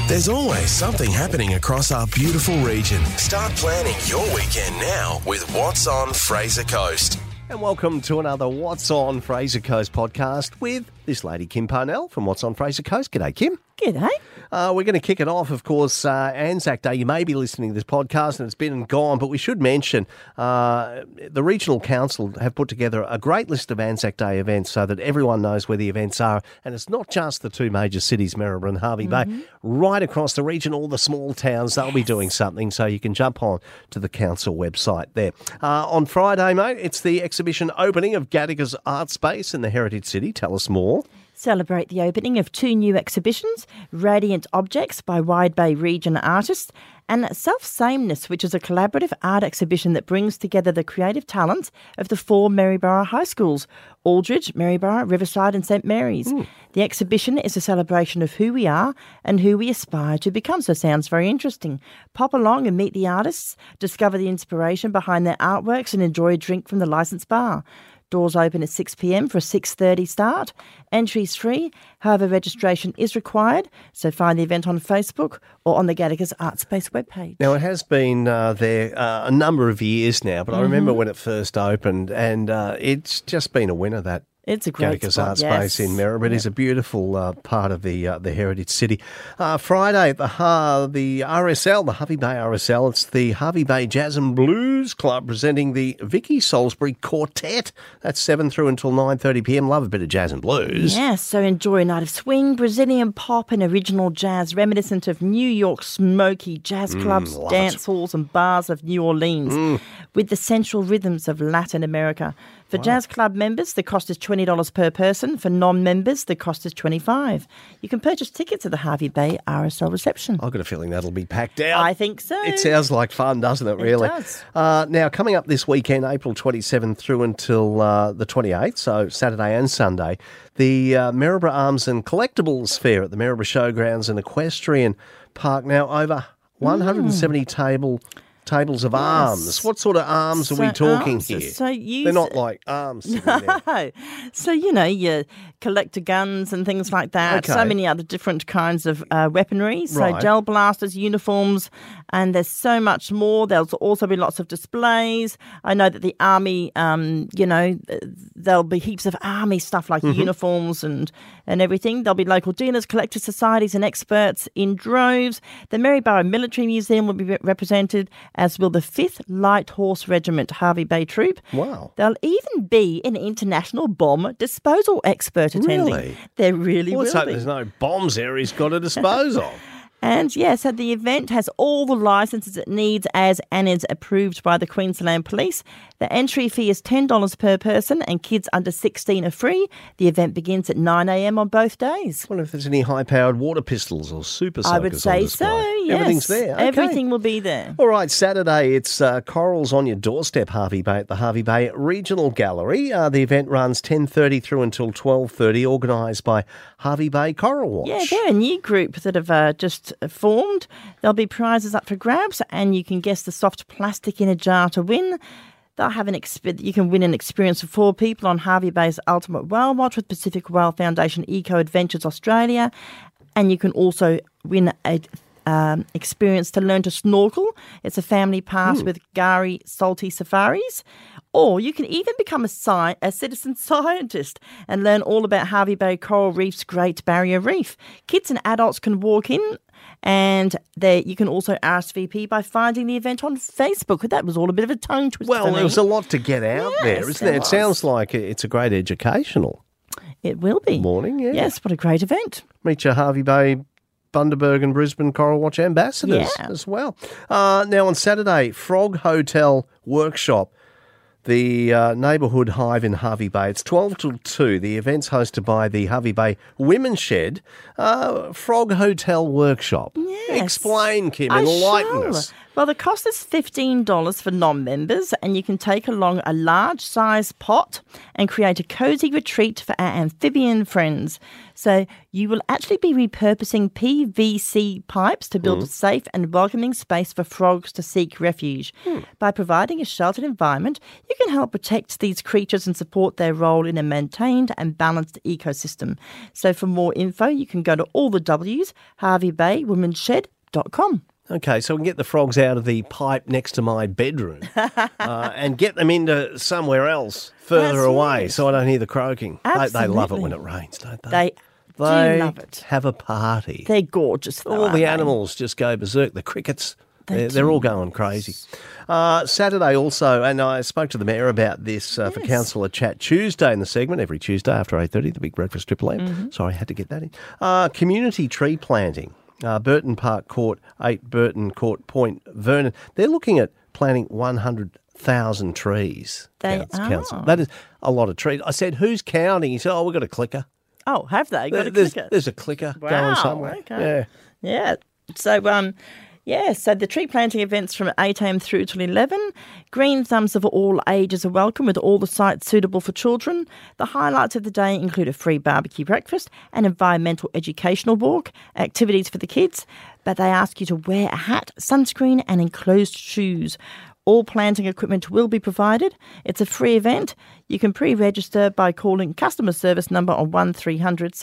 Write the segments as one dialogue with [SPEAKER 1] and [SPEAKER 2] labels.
[SPEAKER 1] There's always something happening across our beautiful region. Start planning your weekend now with What's On Fraser Coast.
[SPEAKER 2] And welcome to another What's On Fraser Coast podcast with this lady, Kim Parnell from What's On Fraser Coast. G'day, Kim.
[SPEAKER 3] G'day.
[SPEAKER 2] We're going to kick it off, of course, Anzac Day. You may be listening to this podcast and it's been and gone, but we should mention the Regional Council have put together a great list of Anzac Day events so that everyone knows where the events are. And it's not just the two major cities, Maryborough and Hervey Bay. Right across the region, all the small towns, they'll be doing something. So you can jump on to the council website there. On Friday, mate, it's the exhibition opening of Gattaca's Art Space in the Heritage City. Tell us more.
[SPEAKER 3] Celebrate the opening of two new exhibitions, Radiant Objects by Wide Bay region artists and Self-Sameness, which is a collaborative art exhibition that brings together the creative talents of the four Maryborough high schools, Aldridge, Maryborough, Riverside and St Mary's. The exhibition is a celebration of who we are and who we aspire to become, so sounds very interesting. Pop along and meet the artists, discover the inspiration behind their artworks and enjoy a drink from the licensed bar. Doors open at 6 p.m. for a 6:30 start. Entry's free, however registration is required, so find the event on Facebook or on the Gattaca's Art Space webpage.
[SPEAKER 2] Now, it has been there a number of years now, but I remember when it first opened and it's just been a winner, that
[SPEAKER 3] It's a great
[SPEAKER 2] Gattaca's
[SPEAKER 3] spot,
[SPEAKER 2] Art
[SPEAKER 3] yes.
[SPEAKER 2] Space in Maryborough. It is a beautiful part of the Heritage City. Friday, the RSL, the Hervey Bay RSL, it's the Hervey Bay Jazz and Blues Club presenting the Vicky Salisbury Quartet. That's 7 through until 9:30 p.m. Love a bit of jazz and blues.
[SPEAKER 3] Yes, so enjoy a night of swing, Brazilian pop and original jazz reminiscent of New York smoky jazz clubs,
[SPEAKER 2] love
[SPEAKER 3] dance halls and bars of New Orleans with the central rhythms of Latin America. For Jazz Club members, the cost is $20 per person. For non-members, the cost is $25. You can purchase tickets at the Hervey Bay RSL reception.
[SPEAKER 2] I've got a feeling that'll be packed out.
[SPEAKER 3] I think so.
[SPEAKER 2] It sounds like fun, doesn't it, really?
[SPEAKER 3] It
[SPEAKER 2] does. Now, coming up this weekend, April 27th through until the 28th, so Saturday and Sunday, the Maryborough Arms and Collectibles Fair at the Maryborough Showgrounds and Equestrian Park. Now, over 170 tables of arms. What sort of arms are we talking
[SPEAKER 3] arms,
[SPEAKER 2] here?
[SPEAKER 3] so
[SPEAKER 2] They're not like arms. sitting there.
[SPEAKER 3] No. So, your collector guns and things like that.
[SPEAKER 2] Okay.
[SPEAKER 3] So many other different kinds of weaponry. So
[SPEAKER 2] Right.
[SPEAKER 3] gel blasters, uniforms, and there's so much more. There'll also be lots of displays. I know that the army, there'll be heaps of army stuff like uniforms and everything. There'll be local dealers, collector societies and experts in droves. The Maryborough Military Museum will be represented, as will the 5th Light Horse Regiment Hervey Bay Troop.
[SPEAKER 2] Wow.
[SPEAKER 3] There'll even be an international bomb disposal expert attending.
[SPEAKER 2] Really?
[SPEAKER 3] There really
[SPEAKER 2] Let's
[SPEAKER 3] will
[SPEAKER 2] hope
[SPEAKER 3] be.
[SPEAKER 2] there's no bombs there he's got to dispose of.
[SPEAKER 3] And so the event has all the licences it needs and is approved by the Queensland Police. The entry fee is $10 per person and kids under 16 are free. The event begins at 9 a.m. on both days.
[SPEAKER 2] I wonder if there's any high-powered water pistols or super soakers
[SPEAKER 3] I would say
[SPEAKER 2] on display.
[SPEAKER 3] so, yes.
[SPEAKER 2] Everything's there. Okay.
[SPEAKER 3] Everything will be there.
[SPEAKER 2] All right, Saturday, it's Corals on your doorstep, Hervey Bay, at the Hervey Bay Regional Gallery. The event runs 10:30 through until 12:30, organised by Hervey Bay Coral Watch.
[SPEAKER 3] Yeah, they're a new group that have just formed. There'll be prizes up for grabs and you can guess the soft plastic in a jar to win. They'll have you can win an experience for 4 people on Hervey Bay's Ultimate Whale Watch with Pacific Whale Foundation Eco Adventures Australia. And you can also win a experience to learn to snorkel. It's a family pass with Gari Salty Safaris. Or you can even become a citizen scientist and learn all about Hervey Bay Coral Reef's Great Barrier Reef. Kids and adults can walk in, and you can also RSVP by finding the event on Facebook. That was all a bit of a tongue twister.
[SPEAKER 2] Well,
[SPEAKER 3] for me.
[SPEAKER 2] there was a lot to get out there,
[SPEAKER 3] Yes,
[SPEAKER 2] isn't there? It
[SPEAKER 3] was.
[SPEAKER 2] sounds like it's a great educational
[SPEAKER 3] It will be.
[SPEAKER 2] morning, yeah.
[SPEAKER 3] Yes, what a great event.
[SPEAKER 2] Meet your Hervey Bay, Bundaberg and Brisbane Coral Watch ambassadors
[SPEAKER 3] Yeah.
[SPEAKER 2] as well. Now on Saturday, Frog Hotel Workshop, the neighbourhood hive in Hervey Bay. It's 12 till 2. The event's hosted by the Hervey Bay Women's Shed Frog Hotel Workshop.
[SPEAKER 3] Yes.
[SPEAKER 2] Explain, Kim,
[SPEAKER 3] I
[SPEAKER 2] enlighten
[SPEAKER 3] shall.
[SPEAKER 2] us.
[SPEAKER 3] Well, the cost is $15 for non-members, and you can take along a large-size pot and create a cosy retreat for our amphibian friends. So you will actually be repurposing PVC pipes to build a safe and welcoming space for frogs to seek refuge. By providing a sheltered environment, you can help protect these creatures and support their role in a maintained and balanced ecosystem. So for more info, you can go to all the W's, HarveyBayWomen'sShed.com.
[SPEAKER 2] Okay, so we can get the frogs out of the pipe next to my bedroom and get them into somewhere else further
[SPEAKER 3] That's
[SPEAKER 2] away
[SPEAKER 3] right.
[SPEAKER 2] so I don't hear the croaking. They love it
[SPEAKER 3] Absolutely.
[SPEAKER 2] when it rains, don't they?
[SPEAKER 3] They do love it.
[SPEAKER 2] Have a party.
[SPEAKER 3] They're gorgeous, though,
[SPEAKER 2] All
[SPEAKER 3] aren't
[SPEAKER 2] the
[SPEAKER 3] they?
[SPEAKER 2] animals just go berserk. The crickets,
[SPEAKER 3] They
[SPEAKER 2] they're
[SPEAKER 3] do.
[SPEAKER 2] all going crazy. Saturday also, and I spoke to the Mayor about this for Councillor Chat Tuesday in the segment, every Tuesday after 8:30, the Big Breakfast Triple M.
[SPEAKER 3] Mm-hmm.
[SPEAKER 2] Sorry, I had to get that in. Community tree planting. Burton Park Court, 8 Burton Court Point, Vernon. They're looking at planting 100,000 trees.
[SPEAKER 3] They
[SPEAKER 2] Council.
[SPEAKER 3] are.
[SPEAKER 2] That is a lot of trees. I said, who's counting? He said, we've got a clicker.
[SPEAKER 3] Oh, have they? Got a
[SPEAKER 2] There's,
[SPEAKER 3] clicker?
[SPEAKER 2] there's a clicker going
[SPEAKER 3] Wow,
[SPEAKER 2] somewhere.
[SPEAKER 3] okay.
[SPEAKER 2] Yeah.
[SPEAKER 3] Yeah. So, so the tree planting events from 8 a.m. through till 11. Green thumbs of all ages are welcome with all the sites suitable for children. The highlights of the day include a free barbecue breakfast, an environmental educational walk, activities for the kids, but they ask you to wear a hat, sunscreen and enclosed shoes. All planting equipment will be provided. It's a free event. You can pre-register by calling customer service number on 1300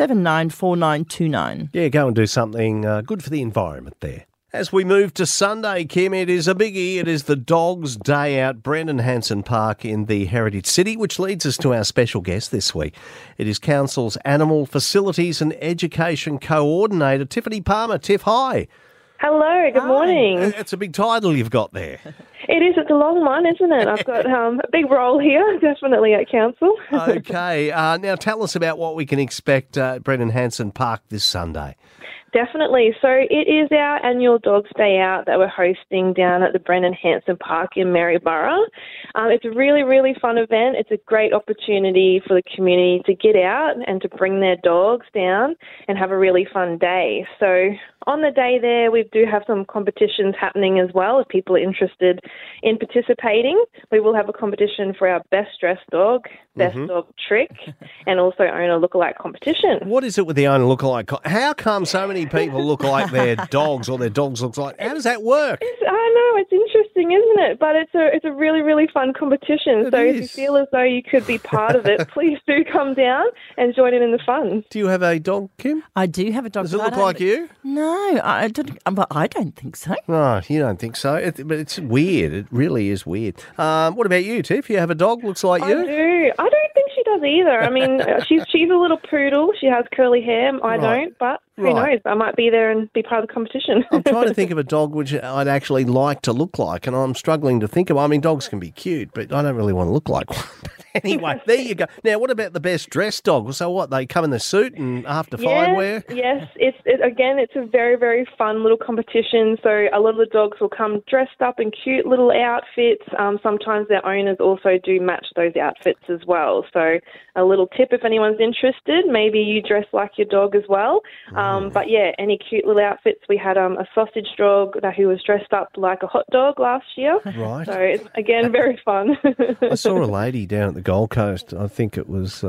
[SPEAKER 3] 794929.
[SPEAKER 2] Yeah, go and do something good for the environment there. As we move to Sunday, Kim, it is a biggie. It is the Dogs' Day Out, Brendan Hansen Park in the Heritage City, which leads us to our special guest this week. It is Council's Animal Facilities and Education Coordinator, Tiffany Palmer. Tiff, hi.
[SPEAKER 4] Hello, good morning.
[SPEAKER 2] It's a big title you've got there.
[SPEAKER 4] It is, it's a long one, isn't it? I've got a big role here, definitely at council.
[SPEAKER 2] Okay, now tell us about what we can expect at Brendan Hansen Park this Sunday.
[SPEAKER 4] Definitely. So it is our annual Dogs Day Out that we're hosting down at the Brendan Hansen Park in Maryborough. It's a really, really fun event. It's a great opportunity for the community to get out and to bring their dogs down and have a really fun day. So on the day there, we do have some competitions happening as well. If people are interested in participating, we will have a competition for our best dressed dog, best dog trick, and also owner lookalike competition.
[SPEAKER 2] What is it with the owner lookalike? How come so many people look like their dogs or their dogs look like? How does that work?
[SPEAKER 4] I know, it's interesting, isn't it? But it's a really, really fun competition.
[SPEAKER 2] It
[SPEAKER 4] so
[SPEAKER 2] is.
[SPEAKER 4] if you feel as though you could be part of it, please do come down and join in the fun.
[SPEAKER 2] Do you have a dog, Kim?
[SPEAKER 3] I do have a dog.
[SPEAKER 2] Does it
[SPEAKER 3] but I
[SPEAKER 2] look
[SPEAKER 3] don't-
[SPEAKER 2] like you?
[SPEAKER 3] No, I don't. Well, I don't think so.
[SPEAKER 2] No, you don't think so. But it's weird. It really is weird. What about you, Tiff? You have a dog looks like
[SPEAKER 4] I
[SPEAKER 2] you?
[SPEAKER 4] do. I don't think she does either. I mean, she's a little poodle. She has curly hair. I
[SPEAKER 2] Right.
[SPEAKER 4] don't, but who
[SPEAKER 2] Right.
[SPEAKER 4] knows? I might be there and be part of the competition.
[SPEAKER 2] I'm trying to think of a dog which I'd actually like to look like, and I'm struggling to think of. I mean, dogs can be cute, but I don't really want to look like one. But anyway, there you go. Now, what about the best dressed dog? So what? They come in the suit and after fine wear?
[SPEAKER 4] Yes, it's a very, very fun little competition. So a lot of the dogs will come dressed up in cute little outfits. Sometimes their owners also do match those outfits as well. So a little tip if anyone's interested, maybe you dress like your dog as well. But yeah, any cute little outfits. We had a sausage dog who was dressed up like a hot dog last year.
[SPEAKER 2] Right.
[SPEAKER 4] So it's, again, very fun.
[SPEAKER 2] I saw a lady down at the Gold Coast. I think it was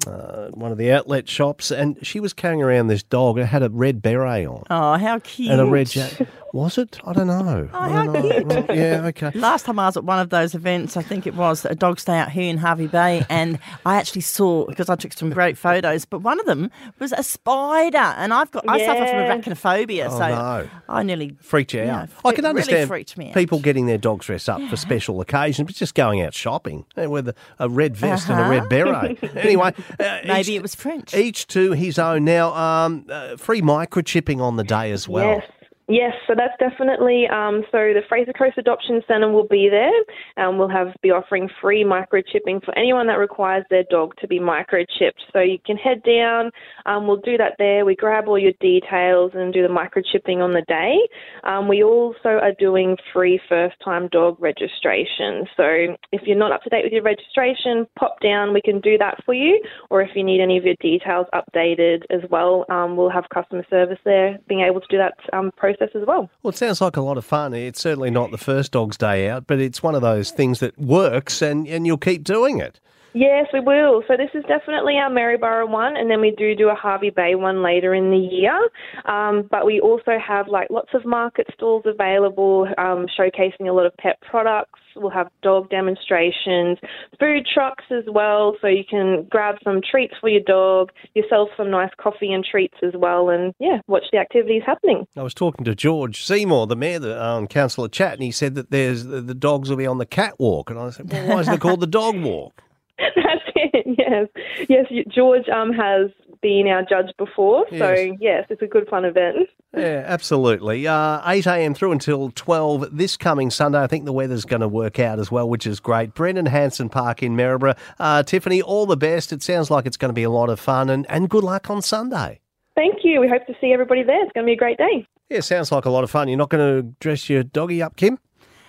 [SPEAKER 2] one of the outlet shops, and she was carrying around this dog. It had a red beret on
[SPEAKER 3] Oh, how cute!
[SPEAKER 2] and a red jacket. Was it? I don't know.
[SPEAKER 3] Oh,
[SPEAKER 2] I
[SPEAKER 3] how
[SPEAKER 2] don't know.
[SPEAKER 3] cute.
[SPEAKER 2] Well, yeah, okay.
[SPEAKER 3] Last time I was at one of those events, I think it was a Dog Stay Out here in Harvey Bay, and I actually saw, because I took some great photos, but one of them was a spider, and I suffer from
[SPEAKER 4] Yeah.
[SPEAKER 3] arachnophobia,
[SPEAKER 2] Oh,
[SPEAKER 3] so
[SPEAKER 2] no.
[SPEAKER 3] I nearly
[SPEAKER 2] Freaked you
[SPEAKER 3] Yeah,
[SPEAKER 2] out. I
[SPEAKER 3] it
[SPEAKER 2] can
[SPEAKER 3] really
[SPEAKER 2] understand
[SPEAKER 3] freaked me out.
[SPEAKER 2] people getting their dogs dressed up for special occasions, but just going out shopping with a red vest and a red beret. Anyway,
[SPEAKER 3] maybe it was French.
[SPEAKER 2] each to his own. Now, free microchipping on the day as well.
[SPEAKER 4] Yes, so that's definitely, so the Fraser Coast Adoption Centre will be there. We'll be offering free microchipping for anyone that requires their dog to be microchipped. So you can head down, we'll do that there. We grab all your details and do the microchipping on the day. We also are doing free first-time dog registration. So if you're not up to date with your registration, pop down, we can do that for you. Or if you need any of your details updated as well, we'll have customer service there being able to do that process process as well.
[SPEAKER 2] Well, it sounds like a lot of fun. It's certainly not the first Dog's Day out, but it's one of those things that works and you'll keep doing it.
[SPEAKER 4] Yes, we will. So this is definitely our Maryborough one, and then we do a Hervey Bay one later in the year. But we also have lots of market stalls available, showcasing a lot of pet products. We'll have dog demonstrations, food trucks as well, so you can grab some treats for your dog, yourself some nice coffee and treats as well, and watch the activities happening.
[SPEAKER 2] I was talking to George Seymour, the mayor, on Councillor Chat, and he said that the dogs will be on the catwalk. And I said, well, why is it called the dog walk?
[SPEAKER 4] That's it, yes. George has been our judge before, so yes, it's a good fun event.
[SPEAKER 2] Yeah, absolutely. 8 a.m. through until 12 this coming Sunday. I think the weather's going to work out as well, which is great. Brendan Hansen Park in Maryborough. Tiffany, all the best. It sounds like it's going to be a lot of fun, and good luck on Sunday.
[SPEAKER 4] Thank you. We hope to see everybody there. It's going to be a great day.
[SPEAKER 2] Yeah, sounds like a lot of fun. You're not going to dress your doggy up, Kim?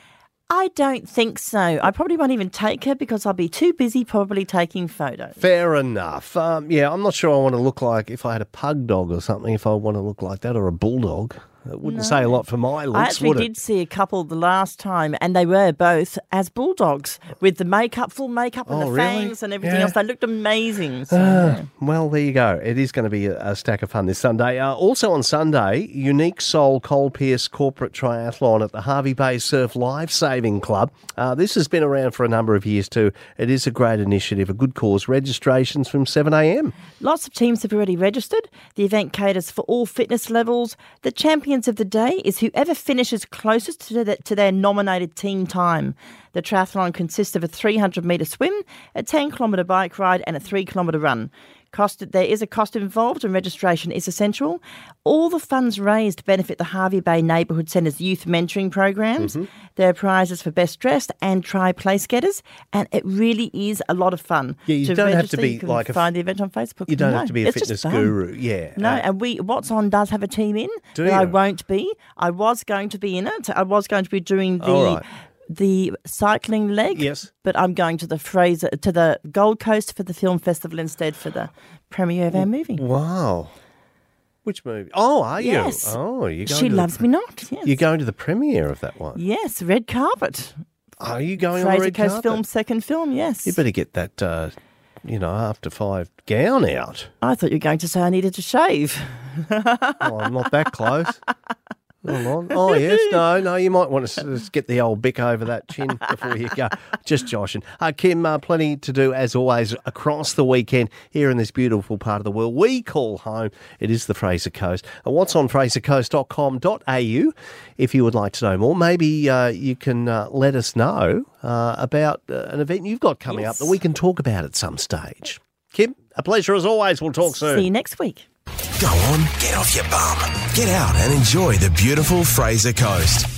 [SPEAKER 3] I don't think so. I probably won't even take her because I'll be too busy probably taking photos.
[SPEAKER 2] Fair enough. I'm not sure I want to look like, if I had a pug dog or something, if I want to look like that, or a bulldog. It wouldn't say a lot for my looks,
[SPEAKER 3] I actually
[SPEAKER 2] would it?
[SPEAKER 3] did see a couple the last time, and they were both as bulldogs with the makeup, full makeup, and the fangs and everything else. They looked amazing. So,
[SPEAKER 2] well, there you go. It is going to be a stack of fun this Sunday. Also on Sunday, Unique Soul Cole Pierce Corporate Triathlon at the Hervey Bay Surf Life Saving Club. This has been around for a number of years too. It is a great initiative, a good cause. Registrations from 7 a.m.
[SPEAKER 3] Lots of teams have already registered. The event caters for all fitness levels. The champions of the day is whoever finishes closest to their nominated team time. The triathlon consists of a 300-metre swim, a 10-kilometre bike ride and a 3-kilometre run. There is a cost involved and registration is essential. All the funds raised benefit the Hervey Bay Neighbourhood Centre's youth mentoring programs. There are prizes for best dressed and place getters, and it really is a lot
[SPEAKER 2] Yeah, you don't have to be like
[SPEAKER 3] find the event on Facebook.
[SPEAKER 2] You don't have to be a fitness guru. Yeah.
[SPEAKER 3] No, and What's On does have a team in.
[SPEAKER 2] Do you?
[SPEAKER 3] I won't be. I was going to be in it. I was going to be doing the cycling leg,
[SPEAKER 2] yes,
[SPEAKER 3] but I'm going to the Gold Coast for the film festival instead for the premiere of our movie.
[SPEAKER 2] Wow. Which movie? Oh, are you?
[SPEAKER 3] Yes.
[SPEAKER 2] Oh, you're going
[SPEAKER 3] She Loves Me Not. Yes.
[SPEAKER 2] You're going to the premiere of that one?
[SPEAKER 3] Yes, red carpet.
[SPEAKER 2] Are you going on the
[SPEAKER 3] Fraser
[SPEAKER 2] red
[SPEAKER 3] Coast
[SPEAKER 2] carpet?
[SPEAKER 3] Film's second film, yes.
[SPEAKER 2] You better get that, after 5 gown out.
[SPEAKER 3] I thought you were going to say I needed to shave.
[SPEAKER 2] Oh, I'm not that close. Hold on. Oh, yes. No, you might want to just get the old Bic over that chin before you go. Just joshing. Kim, plenty to do, as always, across the weekend here in this beautiful part of the world we call home. It is the Fraser Coast. What's on frasercoast.com.au if you would like to know more. Maybe you can let us know about an event you've got coming up that we can talk about at some stage. Kim, a pleasure as always. We'll talk soon.
[SPEAKER 3] See you next week.
[SPEAKER 1] Go on, get off your bum. Get out and enjoy the beautiful Fraser Coast.